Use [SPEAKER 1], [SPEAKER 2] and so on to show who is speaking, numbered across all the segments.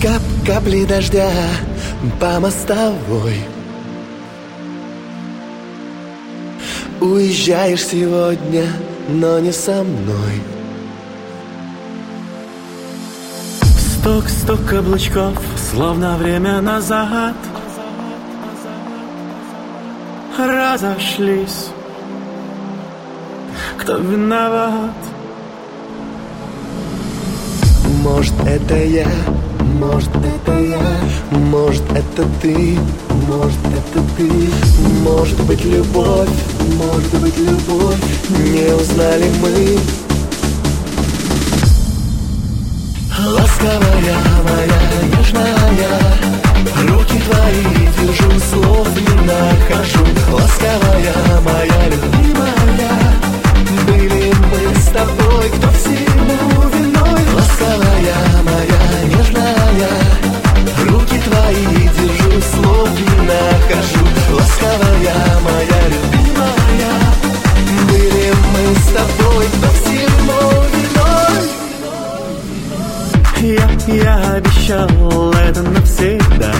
[SPEAKER 1] Капли дождя по мостовой. Уезжаешь сегодня, но не со мной.
[SPEAKER 2] Стук каблучков, словно время назад. Разошлись. Кто виноват?
[SPEAKER 1] Может, это я, может, это я, может, это ты, может, это ты. Может быть, любовь, может быть, любовь. Не узнали мы. Ласковая моя, нежная, руки твои держу, слов не нахожу. Ласковая моя, любимая, были мы с тобой, кто всему виной. Ласковая моя, нежная, руки твои держу, слов не нахожу. Ласковая моя, любимая, были мы с тобой, кто всему виной.
[SPEAKER 2] Я обещал это навсегда,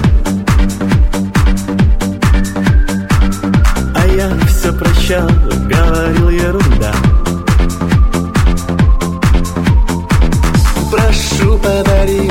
[SPEAKER 2] а я все прощал, говорил ерунда.
[SPEAKER 1] Прошу, подари